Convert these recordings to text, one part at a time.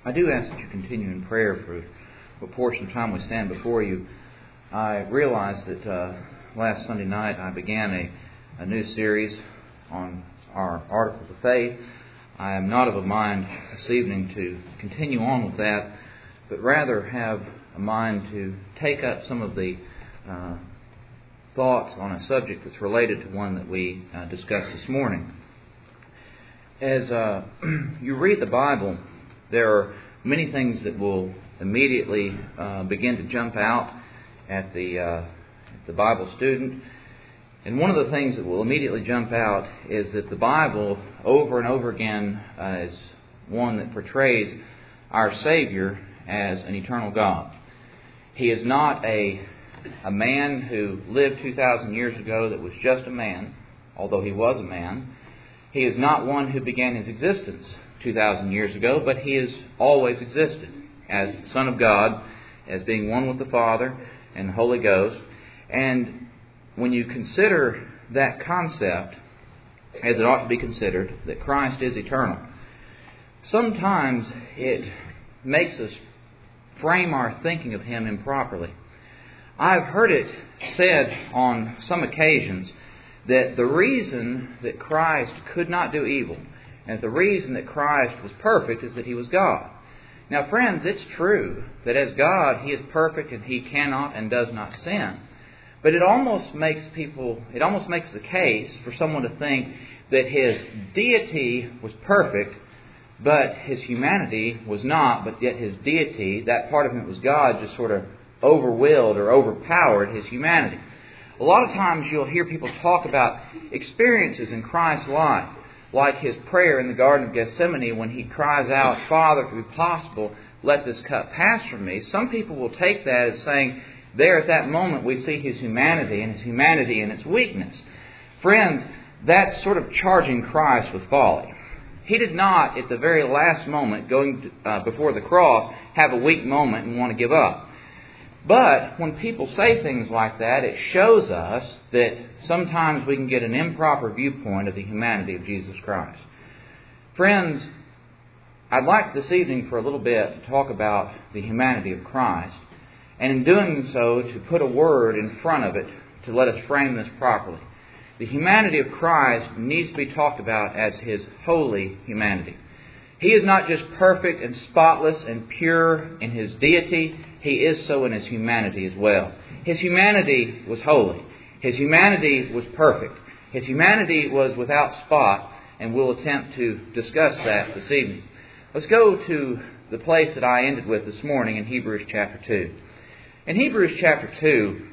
I do ask that you continue in prayer for what portion of time we stand before you. I realize that last Sunday night I began a new series on our Articles of Faith. I am not of a mind this evening to continue on with that, but rather have a mind to take up some of the thoughts on a subject that's related to one that we discussed this morning. As you read the Bible, there are many things that will immediately begin to jump out at the Bible student. And one of the things that will immediately jump out is that the Bible, over and over again, is one that portrays our Savior as an eternal God. He is not a man who lived 2,000 years ago that was just a man, although he was a man. He is not one who began his existence 2,000 years ago, but he has always existed as the Son of God, as being one with the Father and the Holy Ghost. And when you consider that concept, as it ought to be considered, that Christ is eternal, sometimes it makes us frame our thinking of Him improperly. I've heard it said on some occasions that the reason that Christ could not do evil and the reason that Christ was perfect is that He was God. Now, friends, it's true that as God, He is perfect and He cannot and does not sin. But it almost makes the case for someone to think that His deity was perfect, but His humanity was not, but yet His deity, that part of Him that was God, just sort of overwhelmed or overpowered His humanity. A lot of times you'll hear people talk about experiences in Christ's life, like His prayer in the Garden of Gethsemane when He cries out, "Father, if it be possible, let this cup pass from me." Some people will take that as saying, there at that moment we see His humanity and its weakness. Friends, that's sort of charging Christ with folly. He did not, at the very last moment, going before the cross, have a weak moment and want to give up. But when people say things like that, it shows us that sometimes we can get an improper viewpoint of the humanity of Jesus Christ. Friends, I'd like this evening for a little bit to talk about the humanity of Christ, and in doing so, to put a word in front of it to let us frame this properly. The humanity of Christ needs to be talked about as His holy humanity. He is not just perfect and spotless and pure in His deity, He is so in His humanity as well. His humanity was holy. His humanity was perfect. His humanity was without spot, and we'll attempt to discuss that this evening. Let's go to the place that I ended with this morning in Hebrews chapter 2. In Hebrews chapter 2,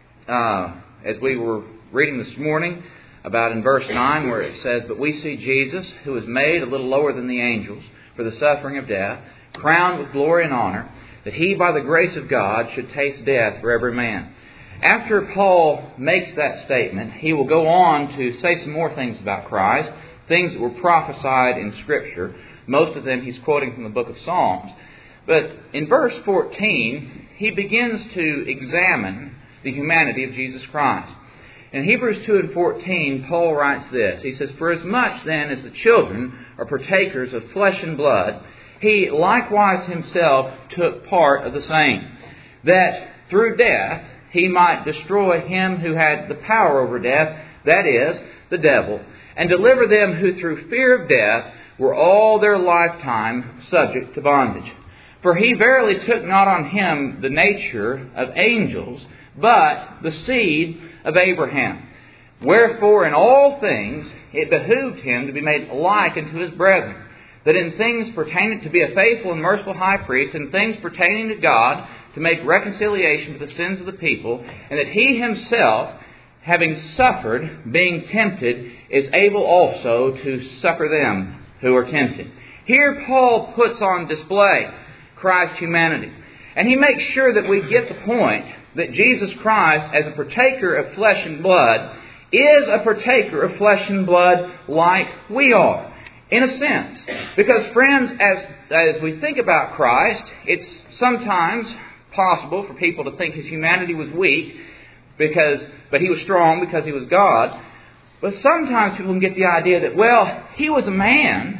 as we were reading this morning, about in verse 9 where it says, "But we see Jesus, who was made a little lower than the angels for the suffering of death, crowned with glory and honor, that He, by the grace of God, should taste death for every man." After Paul makes that statement, he will go on to say some more things about Christ, things that were prophesied in Scripture. Most of them he's quoting from the book of Psalms. But in verse 14, he begins to examine the humanity of Jesus Christ. In Hebrews 2 and 14, Paul writes this. He says, "For as much then as the children are partakers of flesh and blood, He likewise Himself took part of the same, that through death He might destroy him who had the power over death, that is, the devil, and deliver them who through fear of death were all their lifetime subject to bondage. For He verily took not on Him the nature of angels, but the seed of Abraham. Wherefore in all things it behooved Him to be made like unto His brethren, that in things pertaining to be a faithful and merciful high priest, in things pertaining to God, to make reconciliation for the sins of the people, and that He Himself, having suffered, being tempted, is able also to succor them who are tempted." Here Paul puts on display Christ's humanity. And he makes sure that we get the point that Jesus Christ, as a partaker of flesh and blood, is a partaker of flesh and blood like we are, in a sense. Because, friends, as we think about Christ, it's sometimes possible for people to think His humanity was weak, but He was strong because He was God. But sometimes people can get the idea that, well, He was a man,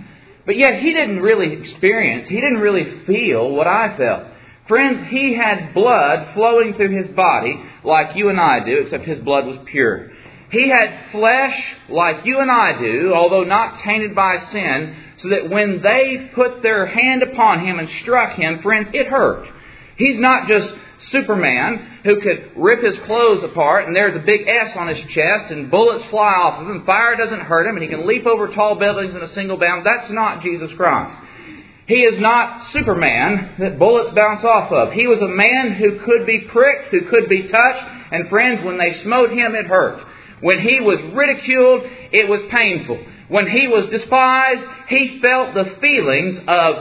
But yet he didn't really experience, he didn't really feel what I felt. Friends, he had blood flowing through his body like you and I do, except his blood was pure. He had flesh like you and I do, although not tainted by sin, so that when they put their hand upon him and struck him, friends, it hurt. He's not just Superman who could rip his clothes apart and there's a big S on his chest and bullets fly off of him, fire doesn't hurt him, and he can leap over tall buildings in a single bound. That's not Jesus Christ. He is not Superman that bullets bounce off of. He was a man who could be pricked, who could be touched, and friends, when they smote him, it hurt. When he was ridiculed, it was painful. When he was despised, he felt the feelings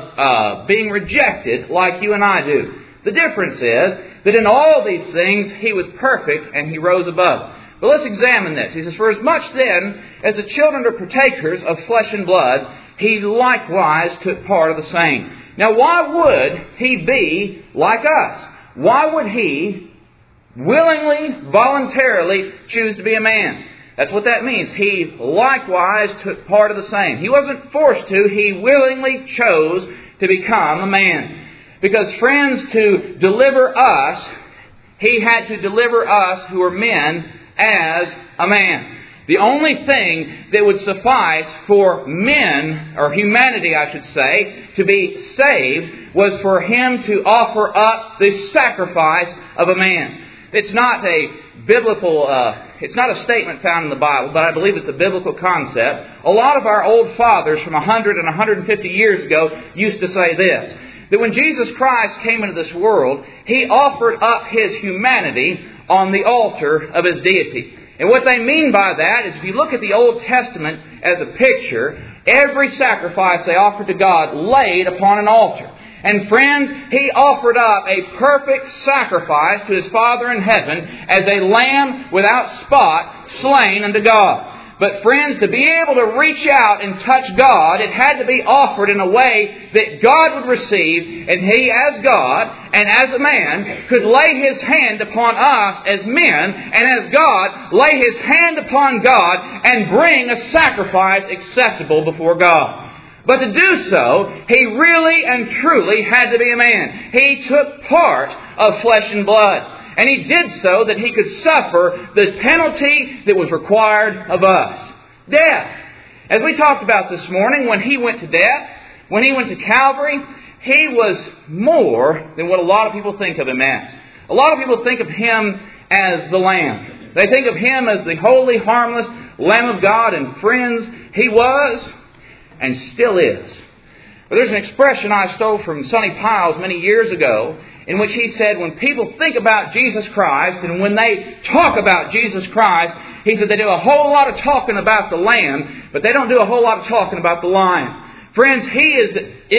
of being rejected like you and I do. The difference is that in all these things, he was perfect and he rose above. But let's examine this. He says, "For as much then as the children are partakers of flesh and blood, he likewise took part of the same." Now, why would he be like us? Why would he willingly, voluntarily choose to be a man? That's what that means. He likewise took part of the same. He wasn't forced to. He willingly chose to become a man. Because, friends, to deliver us, he had to deliver us who are men as a man. The only thing that would suffice for men, or humanity I should say, to be saved was for him to offer up the sacrifice of a man. It's not a biblical, it's not a statement found in the Bible, but I believe it's a biblical concept. A lot of our old fathers from 100 and 150 years ago used to say this, that when Jesus Christ came into this world, He offered up His humanity on the altar of His deity. And what they mean by that is if you look at the Old Testament as a picture, every sacrifice they offered to God laid upon an altar. And friends, He offered up a perfect sacrifice to His Father in heaven as a lamb without spot slain unto God. But friends, to be able to reach out and touch God, it had to be offered in a way that God would receive, and He as God and as a man could lay His hand upon us as men, and as God lay His hand upon God and bring a sacrifice acceptable before God. But to do so, He really and truly had to be a man. He took part of flesh and blood. And He did so that He could suffer the penalty that was required of us. Death. As we talked about this morning, when He went to death, when He went to Calvary, He was more than what a lot of people think of Him as. A lot of people think of Him as the Lamb. They think of Him as the holy, harmless Lamb of God. And friends, He was and still is. But there's an expression I stole from Sonny Piles many years ago, in which he said, when people think about Jesus Christ and when they talk about Jesus Christ, he said they do a whole lot of talking about the Lamb, but they don't do a whole lot of talking about the Lion. Friends, He is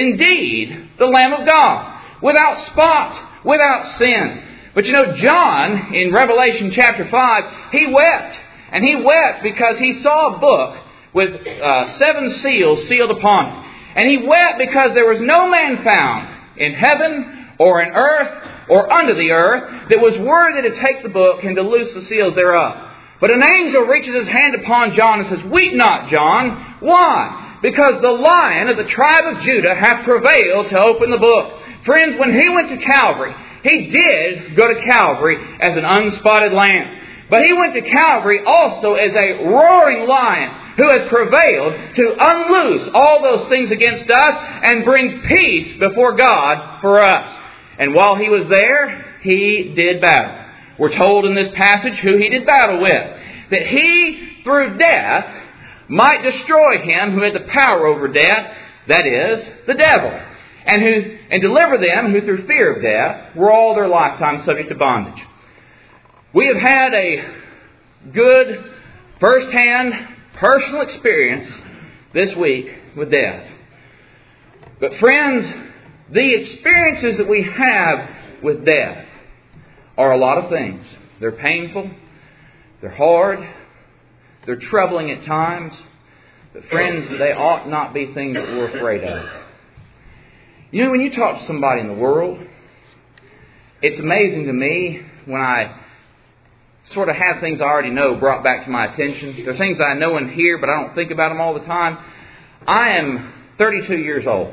indeed the Lamb of God, without spot, without sin. But you know, John, in Revelation chapter 5, he wept. And he wept because he saw a book with 7 seals sealed upon it. And he wept because there was no man found in heaven or in earth or under the earth that was worthy to take the book and to loose the seals thereof. But an angel reaches his hand upon John and says, "Weep not, John." Why? Because the Lion of the tribe of Judah hath prevailed to open the book. Friends, when He went to Calvary, He did go to Calvary as an unspotted lamb. But He went to Calvary also as a roaring lion who had prevailed to unloose all those things against us and bring peace before God for us. And while He was there, He did battle. We're told in this passage who He did battle with. That He, through death, might destroy him who had the power over death, that is, the devil. And deliver them who through fear of death were all their lifetime subject to bondage. We have had a good first-hand personal experience this week with death. But friends, the experiences that we have with death are a lot of things. They're painful, they're hard, they're troubling at times. But friends, they ought not be things that we're afraid of. You know, when you talk to somebody in the world, it's amazing to me when I sort of have things I already know brought back to my attention. There are things I know and hear, but I don't think about them all the time. I am 32 years old.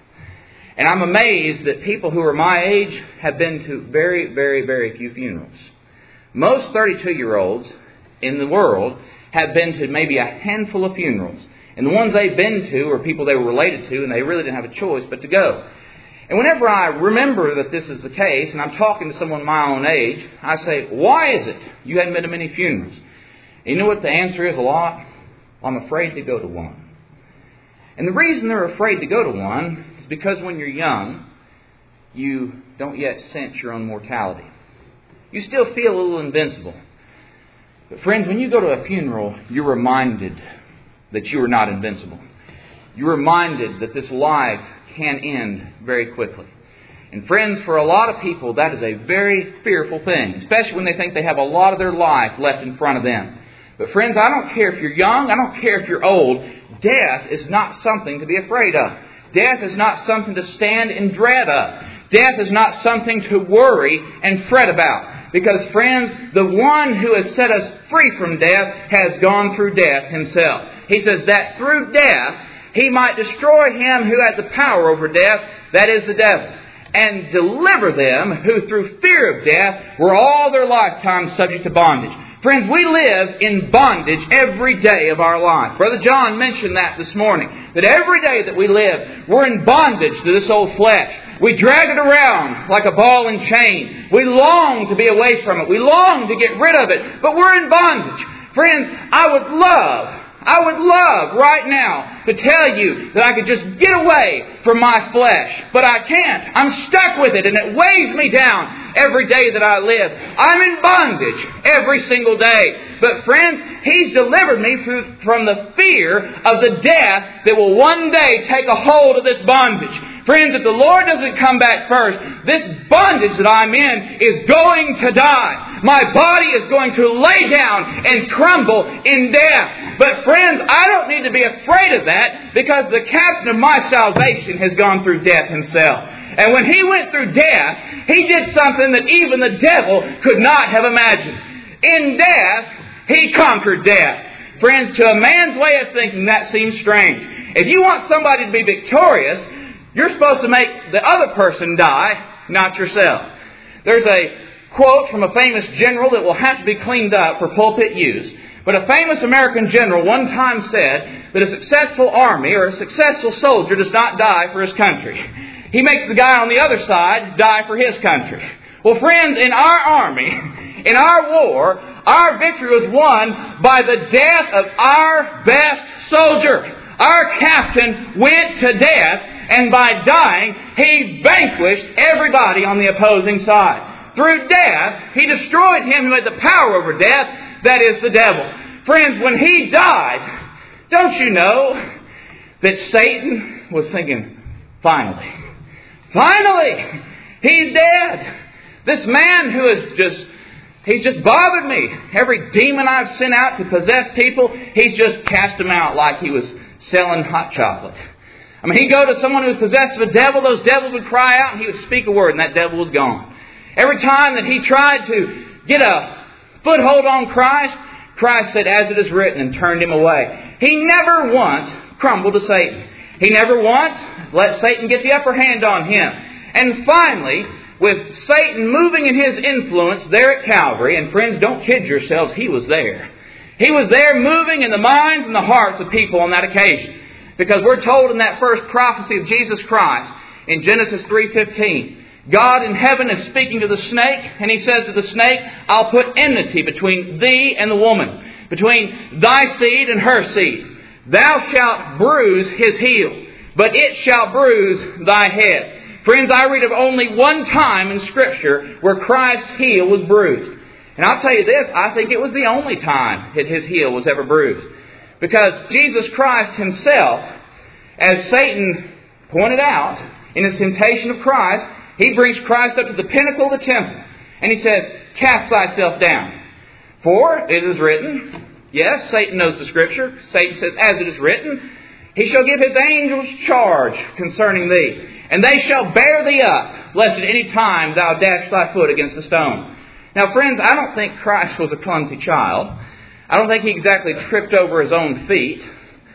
And I'm amazed that people who are my age have been to very, very, very few funerals. Most 32-year-olds in the world have been to maybe a handful of funerals. And the ones they've been to are people they were related to, and they really didn't have a choice but to go. And whenever I remember that this is the case, and I'm talking to someone my own age, I say, why is it you hadn't been to many funerals? And you know what the answer is a lot? I'm afraid to go to one. And the reason they're afraid to go to one is because when you're young, you don't yet sense your own mortality. You still feel a little invincible. But friends, when you go to a funeral, you're reminded that you are not invincible. You're reminded that this life can end very quickly. And friends, for a lot of people, that is a very fearful thing, especially when they think they have a lot of their life left in front of them. But friends, I don't care if you're young, I don't care if you're old, death is not something to be afraid of. Death is not something to stand in dread of. Death is not something to worry and fret about. Because, friends, the one who has set us free from death has gone through death himself. He says that through death, he might destroy him who had the power over death, that is the devil, and deliver them who through fear of death were all their lifetime subject to bondage. Friends, we live in bondage every day of our life. Brother John mentioned that this morning. That every day that we live, we're in bondage to this old flesh. We drag it around like a ball and chain. We long to be away from it. We long to get rid of it. But we're in bondage. Friends, I would love right now to tell you that I could just get away from my flesh. But I can't. I'm stuck with it and it weighs me down every day that I live. I'm in bondage every single day. But friends, He's delivered me from the fear of the death that will one day take a hold of this bondage. Friends, if the Lord doesn't come back first, this bondage that I'm in is going to die. My body is going to lay down and crumble in death. But friends, I don't need to be afraid of that because the captain of my salvation has gone through death himself. And when He went through death, He did something that even the devil could not have imagined. In death, He conquered death. Friends, to a man's way of thinking, that seems strange. If you want somebody to be victorious, you're supposed to make the other person die, not yourself. There's a quote from a famous general that will have to be cleaned up for pulpit use. But a famous American general one time said that a successful army or a successful soldier does not die for his country. He makes the guy on the other side die for his country. Well, friends, in our army, in our war, our victory was won by the death of our best soldier. Our captain went to death, and by dying, he vanquished everybody on the opposing side. Through death, he destroyed him who had the power over death, that is the devil. Friends, when he died, don't you know that Satan was thinking, finally, he's dead. This man who is he's just bothered me. Every demon I've sent out to possess people, he's just cast them out like he was selling hot chocolate. I mean, he'd go to someone who was possessed of a devil, those devils would cry out and he would speak a word and that devil was gone. Every time that he tried to get a foothold on Christ, Christ said, as it is written, and turned him away. He never once crumbled to Satan. He never once let Satan get the upper hand on him. And finally, with Satan moving in his influence there at Calvary, and friends, don't kid yourselves, he was there. He was there moving in the minds and the hearts of people on that occasion. Because we're told in that first prophecy of Jesus Christ, in Genesis 3:15, God in heaven is speaking to the snake, and He says to the snake, I'll put enmity between thee and the woman, between thy seed and her seed. Thou shalt bruise his heel, but it shall bruise thy head. Friends, I read of only one time in Scripture where Christ's heel was bruised. And I'll tell you this, I think it was the only time that His heel was ever bruised. Because Jesus Christ Himself, as Satan pointed out in his temptation of Christ, he brings Christ up to the pinnacle of the temple. And He says, cast thyself down. For it is written, yes, Satan knows the Scripture. Satan says, as it is written, He shall give His angels charge concerning thee, and they shall bear thee up, lest at any time thou dash thy foot against a stone. Now, friends, I don't think Christ was a clumsy child. I don't think He exactly tripped over His own feet.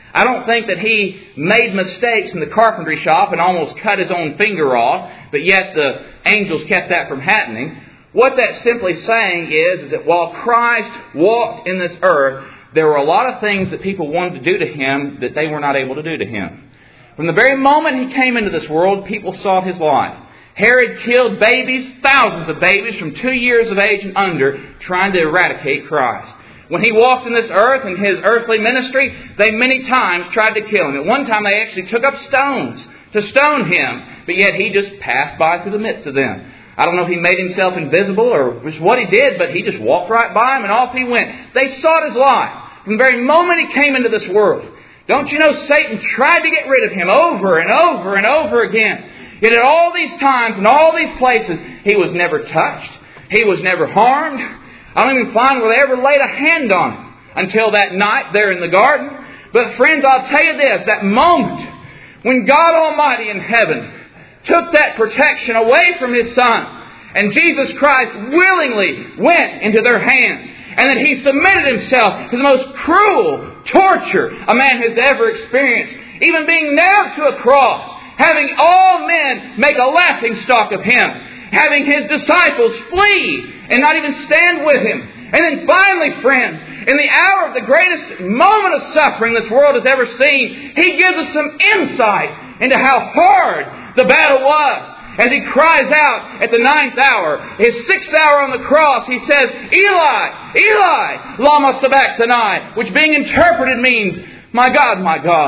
I don't think that he made mistakes in the carpentry shop and almost cut his own finger off, but yet the angels kept that from happening. What that's simply saying is that while Christ walked in this earth, there were a lot of things that people wanted to do to Him that they were not able to do to Him. From the very moment He came into this world, people sought His life. Herod killed babies, thousands of babies from 2 years of age and under, trying to eradicate Christ. When He walked in this earth in His earthly ministry, they many times tried to kill Him. At one time they actually took up stones to stone Him, but yet He just passed by through the midst of them. I don't know if He made Himself invisible or just what He did, but He just walked right by them and off He went. They sought His life from the very moment He came into this world. Don't you know Satan tried to get rid of Him over and over and over again. Yet at all these times and all these places, He was never touched. He was never harmed. I don't even find where they ever laid a hand on Him until that night there in the garden. But friends, I'll tell you this, that moment when God Almighty in heaven took that protection away from His Son, and Jesus Christ willingly went into their hands, and that He submitted Himself to the most cruel torture a man has ever experienced, even being nailed to a cross, having all men make a laughingstock of Him, having His disciples flee and not even stand with Him. And then finally, friends, in the hour of the greatest moment of suffering this world has ever seen, He gives us some insight into how hard the battle was. As He cries out at the 9th hour, His 6th hour on the cross, He says, Eli, Eli, lama sabachthani, which being interpreted means, my God,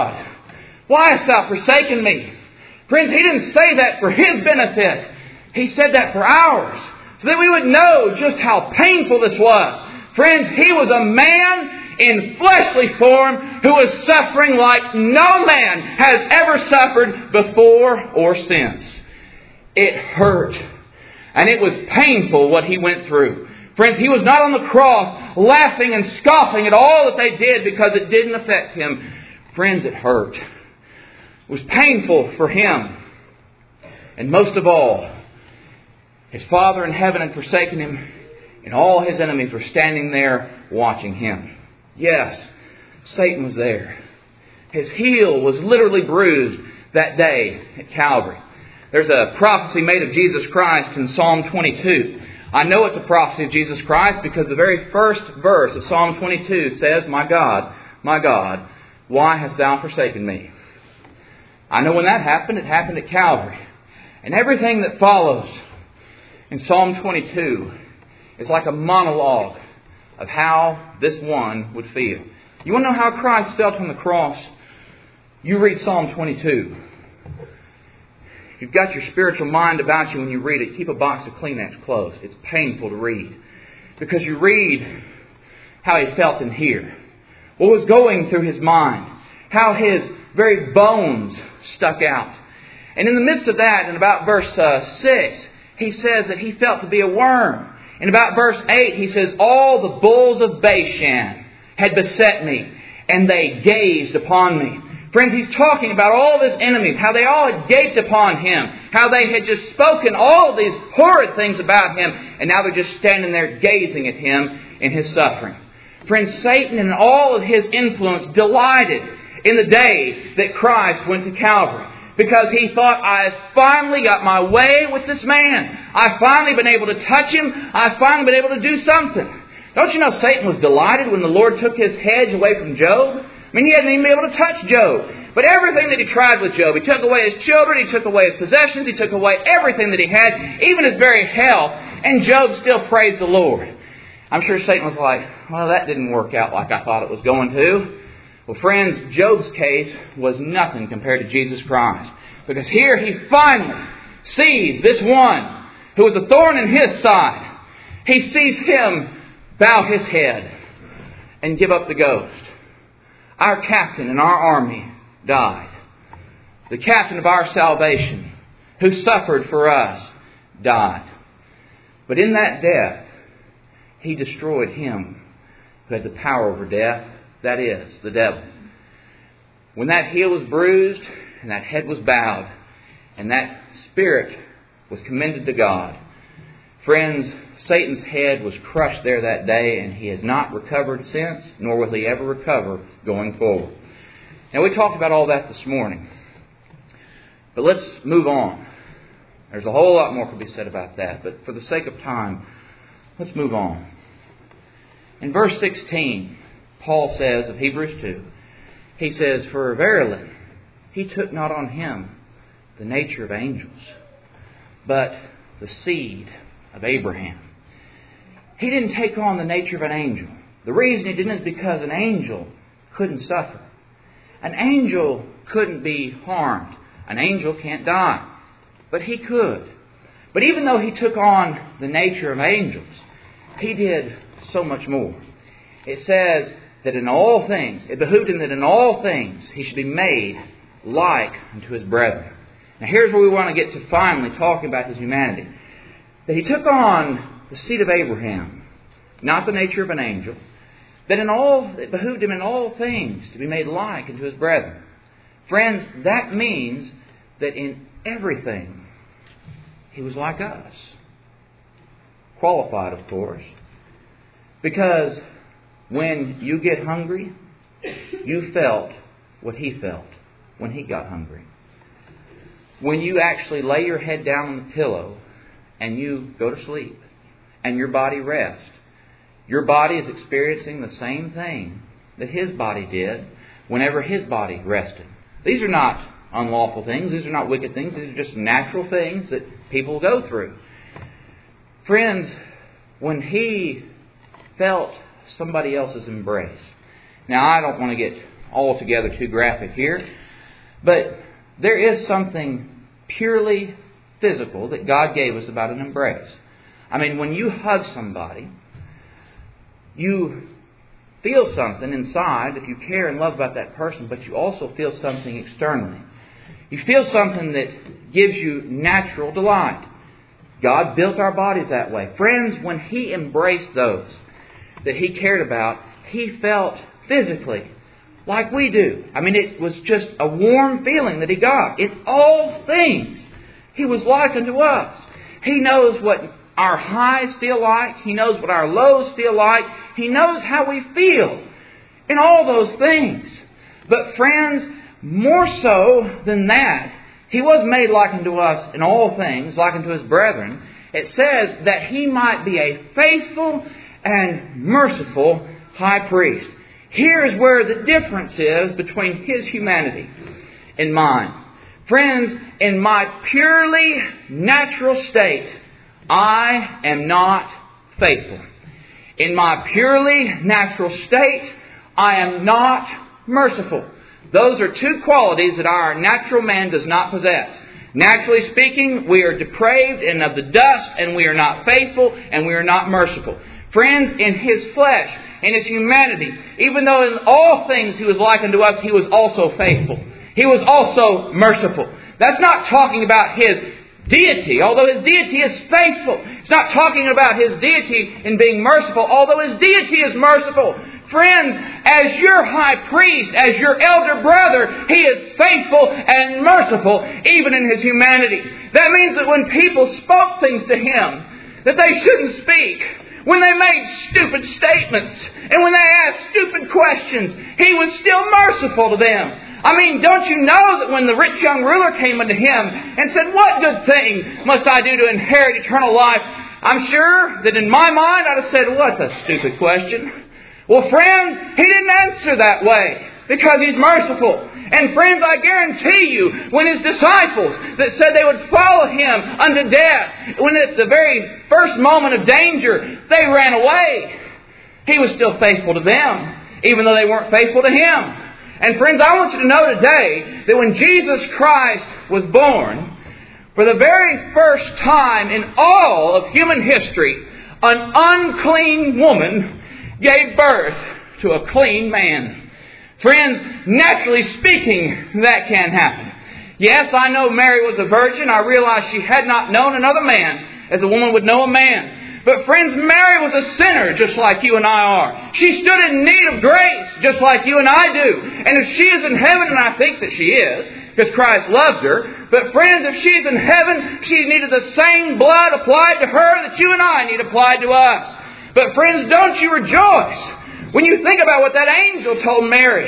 why hast Thou forsaken me? Friends, He didn't say that for His benefit. He said that for ours, so that we would know just how painful this was. Friends, He was a man in fleshly form who was suffering like no man has ever suffered before or since. It hurt. And it was painful what He went through. Friends, He was not on the cross laughing and scoffing at all that they did because it didn't affect Him. Friends, it hurt. It was painful for Him. And most of all, His Father in heaven had forsaken Him, and all His enemies were standing there watching Him. Yes, Satan was there. His heel was literally bruised that day at Calvary. There's a prophecy made of Jesus Christ in Psalm 22. I know it's a prophecy of Jesus Christ because the very first verse of Psalm 22 says, my God, why hast Thou forsaken me? I know when that happened, it happened at Calvary. And everything that follows in Psalm 22 is like a monologue of how this one would feel. You want to know how Christ felt on the cross? You read Psalm 22. If you've got your spiritual mind about you when you read it, keep a box of Kleenex close. It's painful to read. Because you read how He felt in here. What was going through His mind. How His very bones stuck out. And in the midst of that, in about verse 6, He says that He felt to be a worm. In about verse 8, He says, all the bulls of Bashan had beset me, and they gazed upon me. Friends, He's talking about all of His enemies, how they all had gaped upon Him, how they had just spoken all of these horrid things about Him, and now they're just standing there gazing at Him in His suffering. Friends, Satan and all of his influence delighted in the day that Christ went to Calvary. Because he thought, I've finally got my way with this man. I've finally been able to touch him. I've finally been able to do something. Don't you know Satan was delighted when the Lord took His hedge away from Job? I mean, he hadn't even been able to touch Job. But everything that he tried with Job, he took away his children, he took away his possessions, he took away everything that he had, even his very health, and Job still praised the Lord. I'm sure Satan was like, well, that didn't work out like I thought it was going to. Well, friends, Job's case was nothing compared to Jesus Christ. Because here he finally sees this one who was a thorn in his side. He sees Him bow His head and give up the ghost. Our captain in our army died. The captain of our salvation, who suffered for us, died. But in that death, He destroyed him who had the power over death, that is, the devil. When that heel was bruised and that head was bowed and that spirit was commended to God, friends, Satan's head was crushed there that day, and he has not recovered since, nor will he ever recover going forward. Now, we talked about all that this morning. But let's move on. There's a whole lot more to be said about that. But for the sake of time, let's move on. In verse 16, Paul says of Hebrews 2, he says, "For verily, he took not on him the nature of angels, but the seed of Abraham." He didn't take on the nature of an angel. The reason he didn't is because an angel couldn't suffer. An angel couldn't be harmed. An angel can't die. But he could. But even though he took on the nature of angels, he did so much more. It says that in all things, it behooved him that in all things he should be made like unto his brethren. Now here's where we want to get to finally talking about his humanity. That he took on the seed of Abraham, not the nature of an angel. That it behooved him in all things to be made like unto his brethren. Friends, that means that in everything he was like us. Qualified, of course. Because when you get hungry, you felt what he felt when he got hungry. When you actually lay your head down on the pillow and you go to sleep and your body rests, your body is experiencing the same thing that his body did whenever his body rested. These are not unlawful things. These are not wicked things. These are just natural things that people go through. Friends, when he felt somebody else's embrace. Now, I don't want to get altogether too graphic here, but there is something purely physical that God gave us about an embrace. I mean, when you hug somebody, you feel something inside if you care and love about that person, but you also feel something externally. You feel something that gives you natural delight. God built our bodies that way. Friends, when he embraced those that he cared about, he felt physically like we do. I mean, it was just a warm feeling that he got. In all things, he was like unto us. He knows what our highs feel like. He knows what our lows feel like. He knows how we feel in all those things. But friends, more so than that, he was made like unto us in all things, like unto his brethren. It says that he might be a faithful and merciful high priest. Here is where the difference is between his humanity and mine. Friends, in my purely natural state, I am not faithful. In my purely natural state, I am not merciful. Those are two qualities that our natural man does not possess. Naturally speaking, we are depraved and of the dust, and we are not faithful, and we are not merciful. Friends, in his flesh, in his humanity, even though in all things he was like unto us, he was also faithful. He was also merciful. That's not talking about his deity, although his deity is faithful. It's not talking about his deity in being merciful, although his deity is merciful. Friends, as your high priest, as your elder brother, he is faithful and merciful even in his humanity. That means that when people spoke things to him that they shouldn't speak, when they made stupid statements, and when they asked stupid questions, he was still merciful to them. I mean, don't you know that when the rich young ruler came unto him and said, "What good thing must I do to inherit eternal life?" I'm sure that in my mind I'd have said, "What's a stupid question?" Well, friends, he didn't answer that way because he's merciful. And friends, I guarantee you, when his disciples that said they would follow him unto death, when at the very first moment of danger they ran away, he was still faithful to them, even though they weren't faithful to him. And friends, I want you to know today that when Jesus Christ was born, for the very first time in all of human history, an unclean woman gave birth to a clean man. Friends, naturally speaking, that can happen. Yes, I know Mary was a virgin. I realize she had not known another man as a woman would know a man. But friends, Mary was a sinner just like you and I are. She stood in need of grace just like you and I do. And if she is in heaven, and I think that she is, because Christ loved her. But friends, if she's in heaven, she needed the same blood applied to her that you and I need applied to us. But friends, don't you rejoice when you think about what that angel told Mary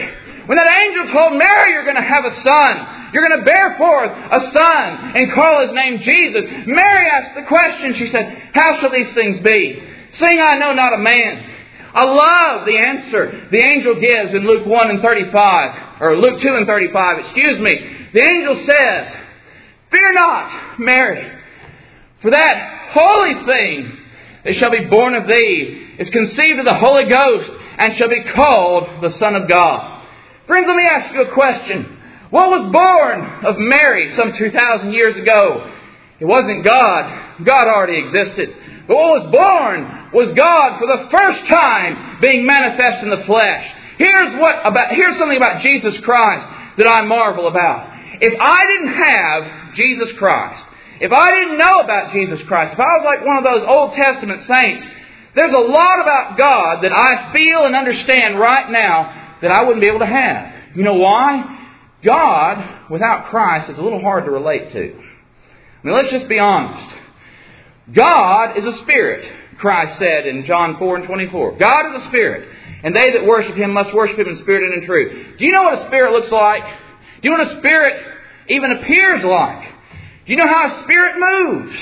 When that angel told Mary, you're going to have a son. You're going to bear forth a son and call his name Jesus. Mary asked the question. She said, how shall these things be? Seeing I know not a man. I love the answer the angel gives in Luke 1 and 35. Or Luke 2 and 35, excuse me. The angel says, fear not, Mary, for that holy thing that shall be born of thee is conceived of the Holy Ghost and shall be called the Son of God. Friends, let me ask you a question. What was born of Mary some 2,000 years ago? It wasn't God. God already existed. But what was born was God for the first time being manifest in the flesh. Here's something about Jesus Christ that I marvel about. If I didn't have Jesus Christ, if I didn't know about Jesus Christ, if I was like one of those Old Testament saints, there's a lot about God that I feel and understand right now that I wouldn't be able to have. You know why? God, without Christ, is a little hard to relate to. I mean, let's just be honest. God is a spirit, Christ said in John 4 and 24. God is a spirit, and they that worship Him must worship Him in spirit and in truth. Do you know what a spirit looks like? Do you know what a spirit even appears like? Do you know how a spirit moves?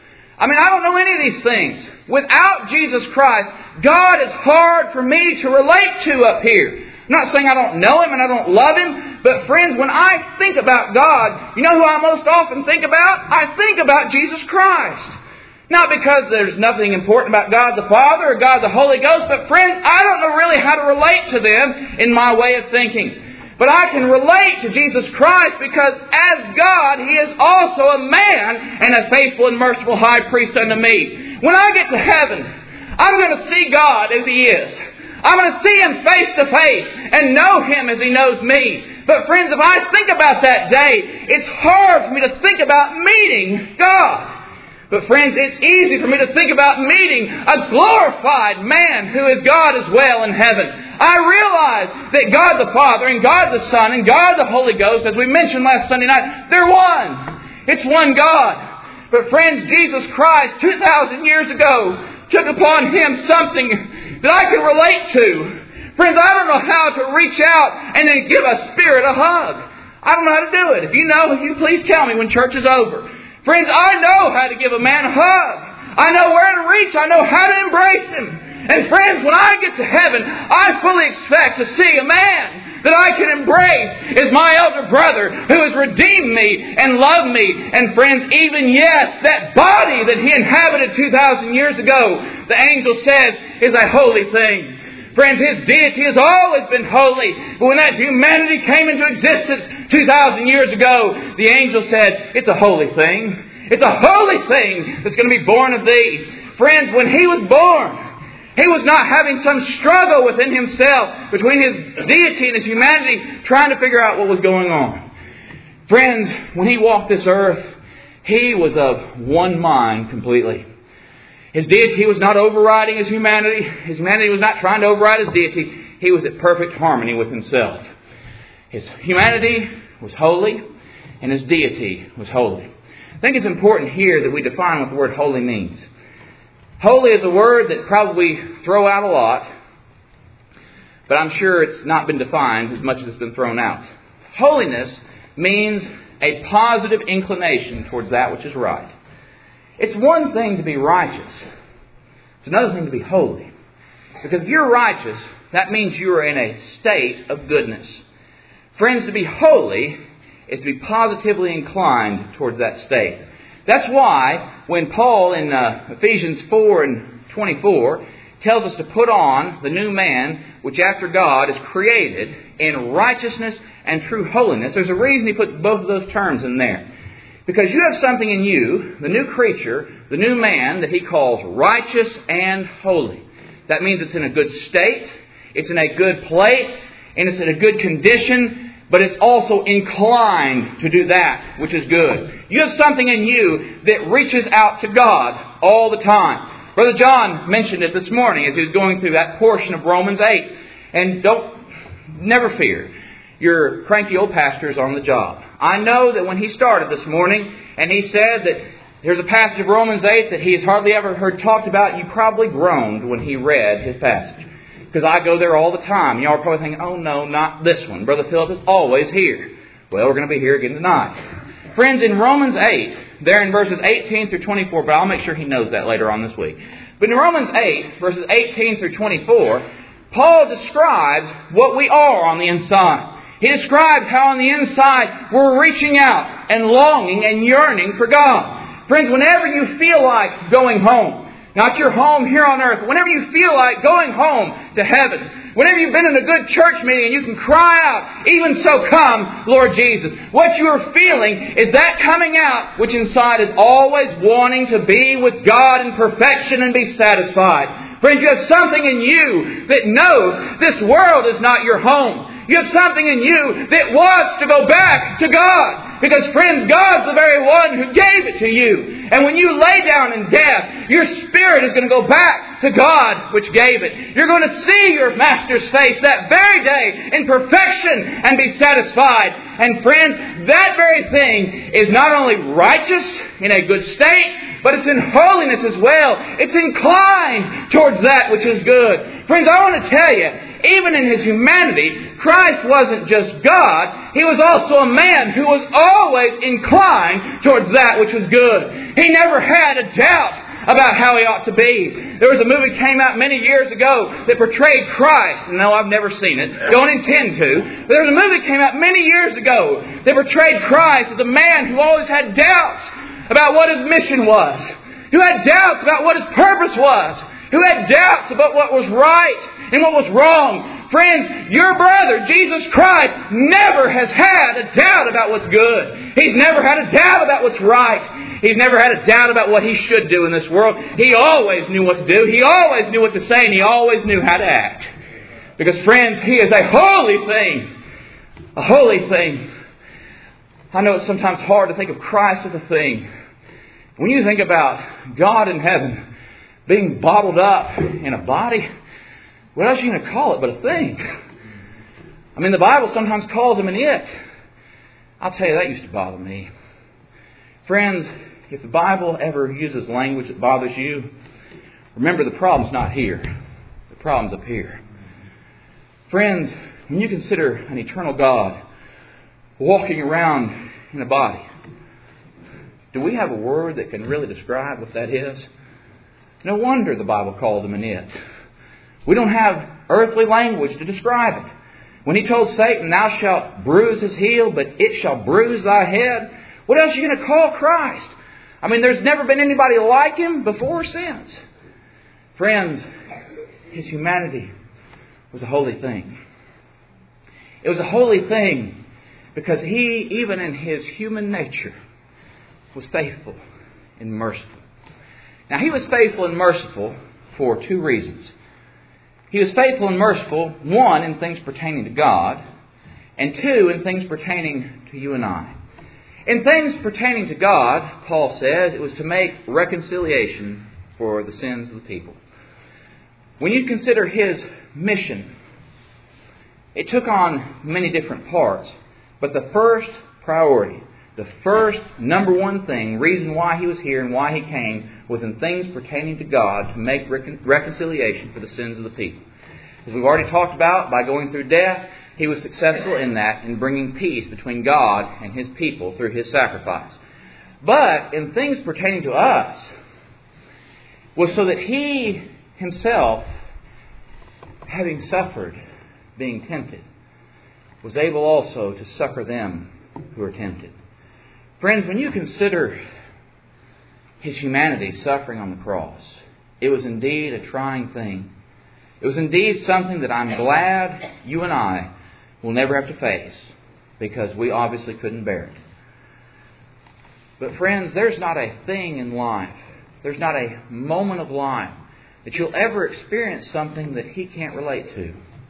I mean, I don't know any of these things. Without Jesus Christ, God is hard for me to relate to up here. I'm not saying I don't know Him and I don't love Him, but friends, when I think about God, you know who I most often think about? I think about Jesus Christ. Not because there's nothing important about God the Father or God the Holy Ghost, but friends, I don't know really how to relate to them in my way of thinking. But I can relate to Jesus Christ because as God, He is also a man and a faithful and merciful high priest unto me. When I get to heaven, I'm going to see God as He is. I'm going to see Him face to face and know Him as He knows me. But friends, if I think about that day, it's hard for me to think about meeting God. But friends, it's easy for me to think about meeting a glorified man who is God as well in heaven. I realize that God the Father and God the Son and God the Holy Ghost, as we mentioned last Sunday night, they're one. It's one God. But friends, Jesus Christ 2,000 years ago took upon Him something that I can relate to. Friends, I don't know how to reach out and then give a spirit a hug. I don't know how to do it. If you know, you please tell me when church is over. Friends, I know how to give a man a hug. I know where to reach. I know how to embrace him. And friends, when I get to heaven, I fully expect to see a man that I can embrace as my elder brother who has redeemed me and loved me. And friends, even yes, that body that He inhabited 2,000 years ago, the angel says, is a holy thing. Friends, His deity has always been holy. But when that humanity came into existence 2,000 years ago, the angel said, it's a holy thing. It's a holy thing that's going to be born of thee. Friends, when He was born, He was not having some struggle within Himself between His deity and His humanity, trying to figure out what was going on. Friends, when He walked this earth, He was of one mind completely. His deity was not overriding His humanity. His humanity was not trying to override His deity. He was at perfect harmony with Himself. His humanity was holy, and His deity was holy. I think it's important here that we define what the word holy means. Holy is a word that probably throw out a lot, but I'm sure it's not been defined as much as it's been thrown out. Holiness means a positive inclination towards that which is right. It's one thing to be righteous. It's another thing to be holy. Because if you're righteous, that means you're in a state of goodness. Friends, to be holy is to be positively inclined towards that state. That's why when Paul in Ephesians 4 and 24 tells us to put on the new man, which after God is created in righteousness and true holiness, there's a reason he puts both of those terms in there. Because you have something in you, the new creature, the new man, that he calls righteous and holy. That means it's in a good state, it's in a good place, and it's in a good condition, but it's also inclined to do that which is good. You have something in you that reaches out to God all the time. Brother John mentioned it this morning as he was going through that portion of Romans 8. And never fear. Your cranky old pastor is on the job. I know that when he started this morning and he said that there's a passage of Romans 8 that he has hardly ever heard talked about, you probably groaned when he read his passage. because I go there all the time. Y'all are probably thinking, oh no, not this one. Brother Philip is always here. Well, we're going to be here again tonight. Friends, in Romans 8, there in verses 18 through 24, but I'll make sure he knows that later on this week. But in Romans 8, verses 18 through 24, Paul describes what we are on the inside. He describes how on the inside we're reaching out and longing and yearning for God. Friends, whenever you feel like going home, not your home here on earth, whenever you feel like going home to heaven, whenever you've been in a good church meeting and you can cry out, even so come, Lord Jesus, what you are feeling is that coming out which inside is always wanting to be with God in perfection and be satisfied. Friends, you have something in you that knows this world is not your home. You have something in you that wants to go back to God. Because, friends, God's the very one who gave it to you. And when you lay down in death, your spirit is going to go back to God which gave it. You're going to see your Master's face that very day in perfection and be satisfied. And, friends, that very thing is not only righteous in a good state, but it's in holiness as well. It's inclined towards that which is good. Friends, I want to tell you, even in His humanity, Christ wasn't just God. He was also a man who was always inclined towards that which was good. He never had a doubt about how He ought to be. There was a movie that came out many years ago that portrayed Christ. No, I've never seen it. Don't intend to. But there was a movie that came out many years ago that portrayed Christ as a man who always had doubts about what His mission was, who had doubts about what His purpose was, who had doubts about what was right and what was wrong. Friends, your brother, Jesus Christ, never has had a doubt about what's good. He's never had a doubt about what's right. He's never had a doubt about what He should do in this world. He always knew what to do. He always knew what to say, and He always knew how to act. Because, friends, He is a holy thing. A holy thing. I know it's sometimes hard to think of Christ as a thing. When you think about God in heaven being bottled up in a body, what else are you going to call it but a thing? I mean, the Bible sometimes calls Him an it. I'll tell you, that used to bother me. Friends, if the Bible ever uses language that bothers you, remember the problem's not here. The problem's up here. Friends, when you consider an eternal God walking around in a body, do we have a word that can really describe what that is? No wonder the Bible calls Him an it. We don't have earthly language to describe it. When He told Satan, thou shalt bruise his heel, but it shall bruise thy head, what else are you going to call Christ? I mean, there's never been anybody like Him before or since. Friends, His humanity was a holy thing. It was a holy thing because He, even in His human nature, was faithful and merciful. Now, He was faithful and merciful for two reasons. He was faithful and merciful, one, in things pertaining to God, and two, in things pertaining to you and I. In things pertaining to God, Paul says, it was to make reconciliation for the sins of the people. When you consider His mission, it took on many different parts, but the first priority, the first number one thing, reason why He was here and why He came, was in things pertaining to God to make reconciliation for the sins of the people. As we've already talked about, by going through death, He was successful in that, in bringing peace between God and His people through His sacrifice. But in things pertaining to us, was so that He Himself, having suffered, being tempted, was able also to succor them who are tempted. Friends, when you consider His humanity suffering on the cross, it was indeed a trying thing. It was indeed something that I'm glad you and I will never have to face, because we obviously couldn't bear it. But friends, there's not a thing in life, there's not a moment of life that you'll ever experience something that He can't relate to.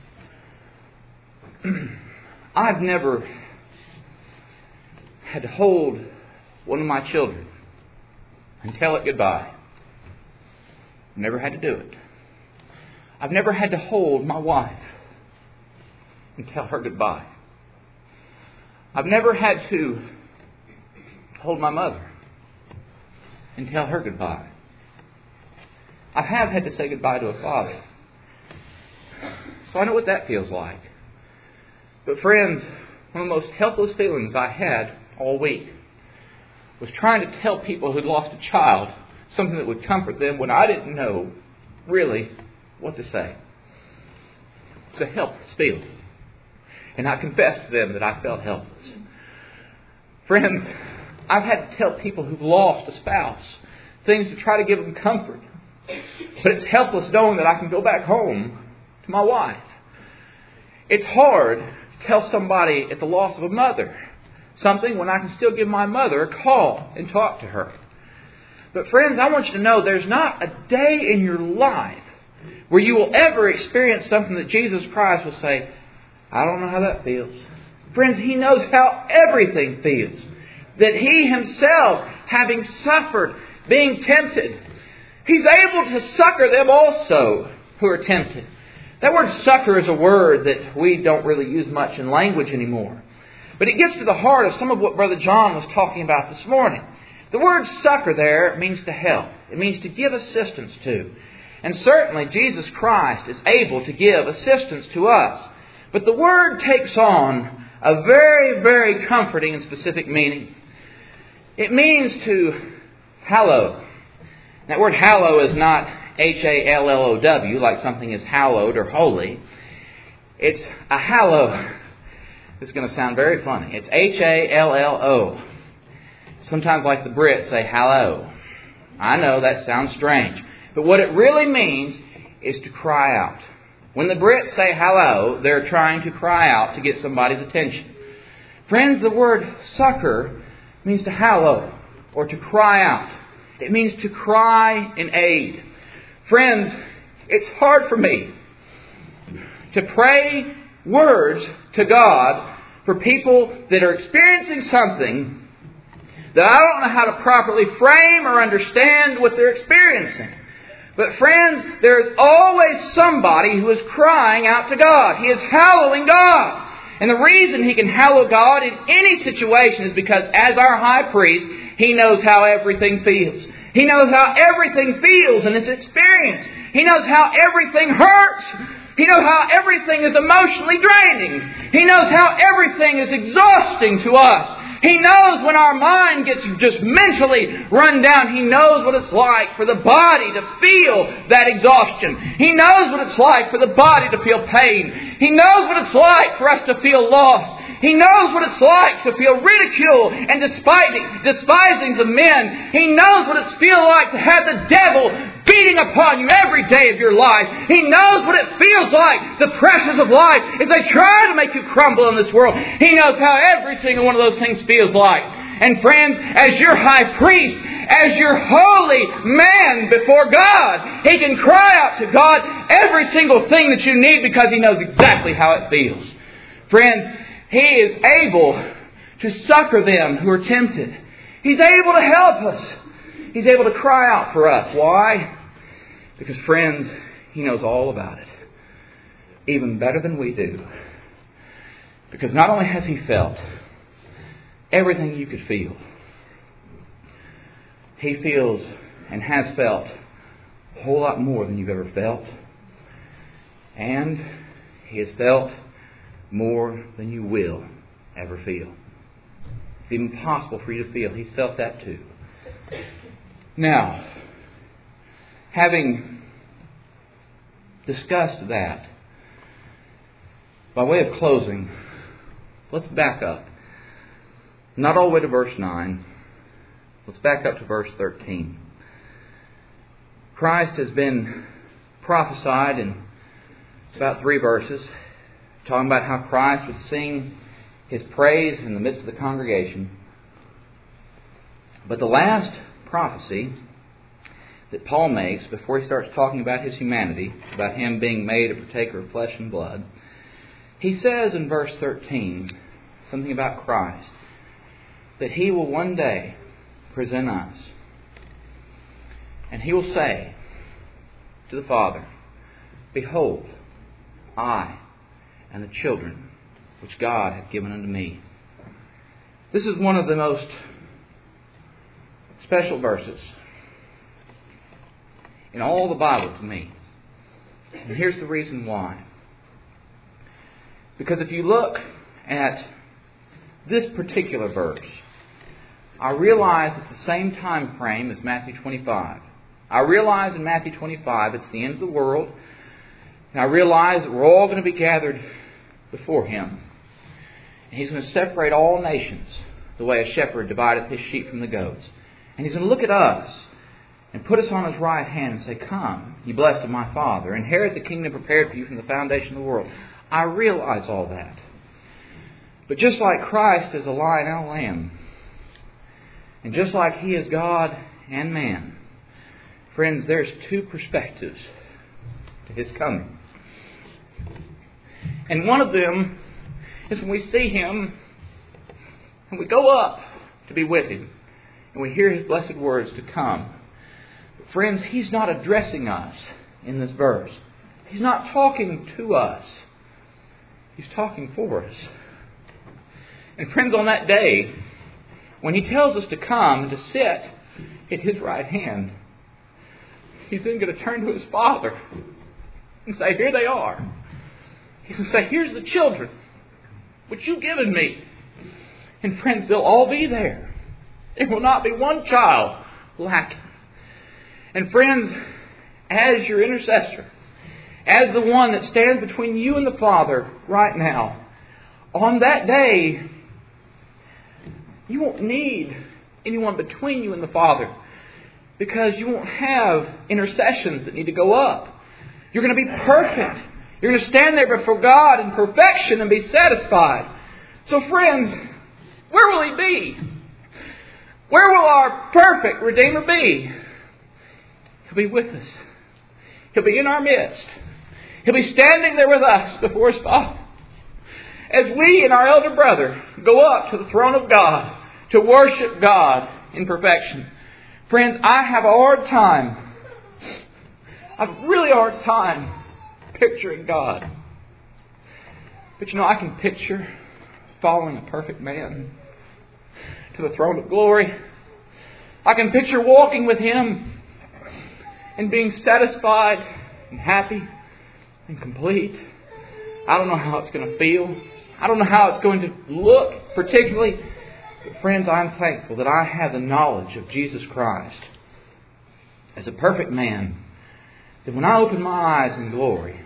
I've never had to hold one of my children and tell it goodbye. Never had to do it. I've never had to hold my wife and tell her goodbye. I've never had to hold my mother and tell her goodbye. I have had to say goodbye to a father. So I know what that feels like. But friends, one of the most helpless feelings I had all week was trying to tell people who'd lost a child something that would comfort them when I didn't know really what to say. It's a helpless feeling. And I confessed to them that I felt helpless. Friends, I've had to tell people who've lost a spouse things to try to give them comfort. But it's helpless knowing that I can go back home to my wife. It's hard to tell somebody at the loss of a mother something when I can still give my mother a call and talk to her. But friends, I want you to know there's not a day in your life where you will ever experience something that Jesus Christ will say, I don't know how that feels. Friends, He knows how everything feels. That He Himself, having suffered, being tempted, He's able to succor them also who are tempted. That word succor is a word that we don't really use much in language anymore. But it gets to the heart of some of what Brother John was talking about this morning. The word succor there means to help. It means to give assistance to. And certainly Jesus Christ is able to give assistance to us. But the word takes on a very, very comforting and specific meaning. It means to hallow. That word hallow is not H-A-L-L-O-W, like something is hallowed or holy. It's a hallow. It's going to sound very funny. It's H-A-L-L-O. Sometimes like the Brits say hallow. I know that sounds strange. But what it really means is to cry out. When the Brits say hallow, they're trying to cry out to get somebody's attention. Friends, the word succor means to hallow or to cry out. It means to cry in aid. Friends, it's hard for me to pray words to God for people that are experiencing something that I don't know how to properly frame or understand what they're experiencing. But friends, there is always somebody who is crying out to God. He is hallowing God. And the reason he can hallow God in any situation is because as our high priest, He knows how everything feels. He knows how everything feels in its experience. He knows how everything hurts. He knows how everything is emotionally draining. He knows how everything is exhausting to us. He knows when our mind gets just mentally run down. He knows what it's like for the body to feel that exhaustion. He knows what it's like for the body to feel pain. He knows what it's like for us to feel lost. He knows what it's like to feel ridicule and despisings of men. He knows what it feels like to have the devil beating upon you every day of your life. He knows what it feels like, the pressures of life, as they try to make you crumble in this world. He knows how every single one of those things feels like. And friends, as your high priest, as your holy man before God, He can cry out to God every single thing that you need because He knows exactly how it feels. Friends, He is able to succor them who are tempted. He's able to help us. He's able to cry out for us. Why? Because, friends, He knows all about it. Even better than we do. Because not only has He felt everything you could feel, He feels and has felt a whole lot more than you've ever felt. And He has felt more than you will ever feel. It's even possible for you to feel. He's felt that too. Now, having discussed that, by way of closing, let's back up. Not all the way to verse 9. Let's back up to verse 13. Christ has been prophesied in about 3 verses, talking about how Christ would sing His praise in the midst of the congregation. But the last prophecy that Paul makes before he starts talking about His humanity, about Him being made a partaker of flesh and blood, he says in verse 13 something about Christ, that He will one day present us. And He will say to the Father, Behold, I and the children which God hath given unto me. This is one of the most special verses in all the Bible to me. And here's the reason why. Because if you look at this particular verse, I realize it's the same time frame as Matthew 25. I realize in Matthew 25 it's the end of the world. And I realize that we're all going to be gathered before Him. And He's going to separate all nations the way a shepherd divideth his sheep from the goats. And He's going to look at us and put us on His right hand and say, "Come, ye blessed of my Father, inherit the kingdom prepared for you from the foundation of the world." I realize all that. But just like Christ is a lion and a lamb, and just like He is God and man, friends, there's two perspectives to His coming. And one of them is when we see Him and we go up to be with Him and we hear His blessed words to come. But friends, He's not addressing us in this verse. He's not talking to us. He's talking for us. And friends, on that day, when He tells us to come and to sit at His right hand, He's then going to turn to His Father and say, "Here they are." He's going to say, "Here's the children which you've given me." And friends, they'll all be there. There will not be one child lacking. And friends, as your intercessor, as the one that stands between you and the Father right now, on that day, you won't need anyone between you and the Father, because you won't have intercessions that need to go up. You're going to be perfect. You're going to stand there before God in perfection and be satisfied. So friends, where will He be? Where will our perfect Redeemer be? He'll be with us. He'll be in our midst. He'll be standing there with us before His Father, as we and our elder brother go up to the throne of God to worship God in perfection. Friends, I have a hard time. I have a really hard time picturing God. But I can picture following a perfect man to the throne of glory. I can picture walking with Him and being satisfied and happy and complete. I don't know how it's going to feel. I don't know how it's going to look particularly. But friends, I'm thankful that I have the knowledge of Jesus Christ as a perfect man, that when I open my eyes in glory,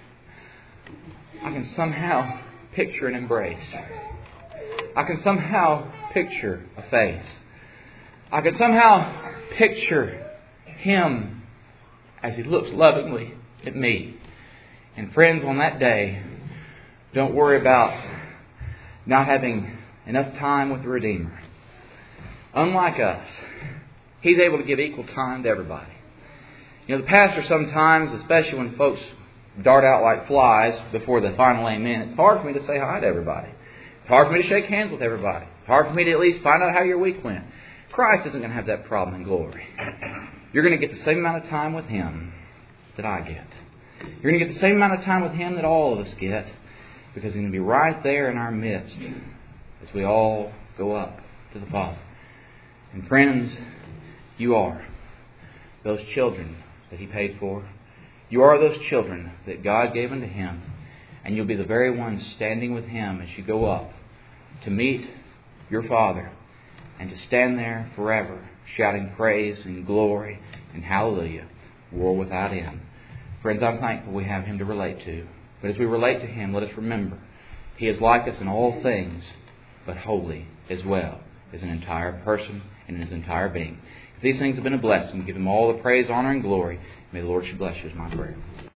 I can somehow picture an embrace. I can somehow picture a face. I can somehow picture Him as He looks lovingly at me. And friends, on that day, don't worry about not having enough time with the Redeemer. Unlike us, He's able to give equal time to everybody. The pastor sometimes, especially when folks dart out like flies before the final amen, it's hard for me to say hi to everybody. It's hard for me to shake hands with everybody. It's hard for me to at least find out how your week went. Christ isn't going to have that problem in glory. You're going to get the same amount of time with Him that I get. You're going to get the same amount of time with Him that all of us get, because He's going to be right there in our midst as we all go up to the Father. And friends, you are those children that He paid for. You are those children that God gave unto Him. And you'll be the very ones standing with Him as you go up to meet your Father and to stand there forever shouting praise and glory and hallelujah, world without end. Friends, I'm thankful we have Him to relate to. But as we relate to Him, let us remember He is like us in all things, but holy as well as an entire person and in His entire being. If these things have been a blessing, give Him all the praise, honor, and glory. May the Lord should bless you is my prayer.